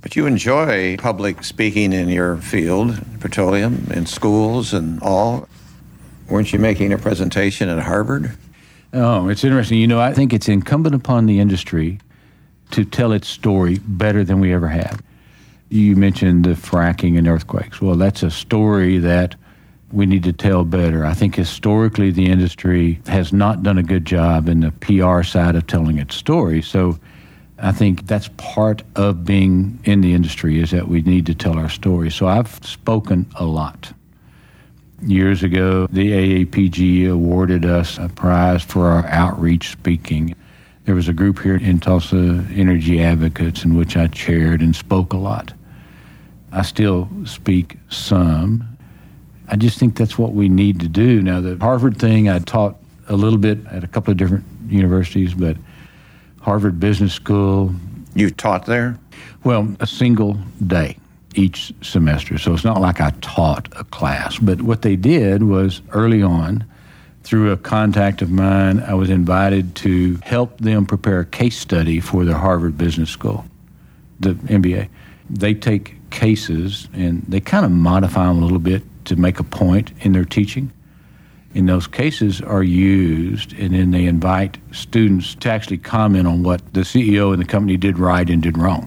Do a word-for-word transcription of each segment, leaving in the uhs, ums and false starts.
But you enjoy public speaking in your field, petroleum, in schools and all. Weren't you making a presentation at Harvard? Oh, it's interesting. You know, I think it's incumbent upon the industry to tell its story better than we ever have. You mentioned the fracking and earthquakes. Well, that's a story that we need to tell better. I think historically the industry has not done a good job in the P R side of telling its story. So I think that's part of being in the industry, is that we need to tell our story. So I've spoken a lot. Years ago, the A A P G awarded us a prize for our outreach speaking. There was a group here in Tulsa, Energy Advocates, in which I chaired and spoke a lot. I still speak some. I just think that's what we need to do. Now, the Harvard thing, I taught a little bit at a couple of different universities, but Harvard Business School. You taught there? Well, a single day each semester. So it's not like I taught a class. But what they did was early on, through a contact of mine, I was invited to help them prepare a case study for their Harvard Business School, the M B A. They take cases and they kind of modify them a little bit to make a point in their teaching. And those cases are used, and then they invite students to actually comment on what the C E O and the company did right and did wrong.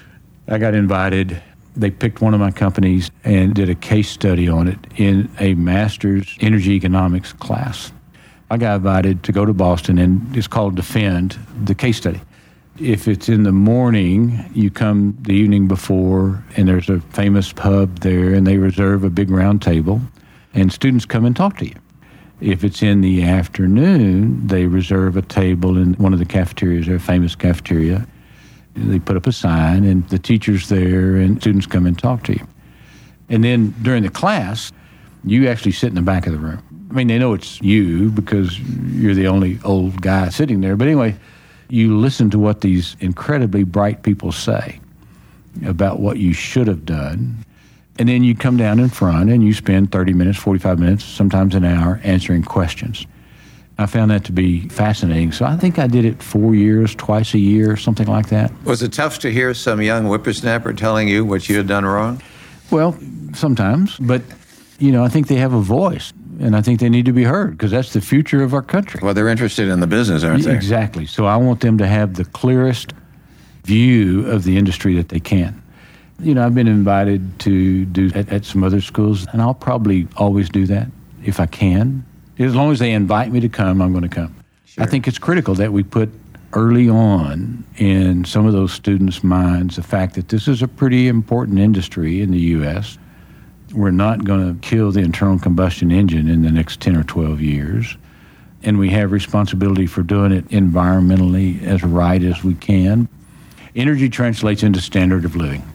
I got invited. They picked one of my companies and did a case study on it in a master's energy economics class. I got invited to go to Boston, and it's called Defend, the case study. If it's in the morning, you come the evening before, and there's a famous pub there, and they reserve a big round table, and students come and talk to you. If it's in the afternoon, they reserve a table in one of the cafeterias, a famous cafeteria. They put up a sign, and the teacher's there, and students come and talk to you. And then during the class, you actually sit in the back of the room. I mean, they know it's you because you're the only old guy sitting there. But anyway, you listen to what these incredibly bright people say about what you should have done. And then you come down in front, and you spend thirty minutes, forty-five minutes, sometimes an hour, answering questions. I found that to be fascinating. So I think I did it four years, twice a year, something like that. Was it tough to hear some young whippersnapper telling you what you had done wrong? Well, sometimes. But, you know, I think they have a voice, and I think they need to be heard because that's the future of our country. Well, they're interested in the business, aren't they? Exactly. So I want them to have the clearest view of the industry that they can. You know, I've been invited to do at, at some other schools, and I'll probably always do that if I can. As long as they invite me to come, I'm going to come. Sure. I think it's critical that we put early on in some of those students' minds the fact that this is a pretty important industry in the U S. We're not going to kill the internal combustion engine in the next ten or twelve years. And we have responsibility for doing it environmentally as right as we can. Energy translates into standard of living.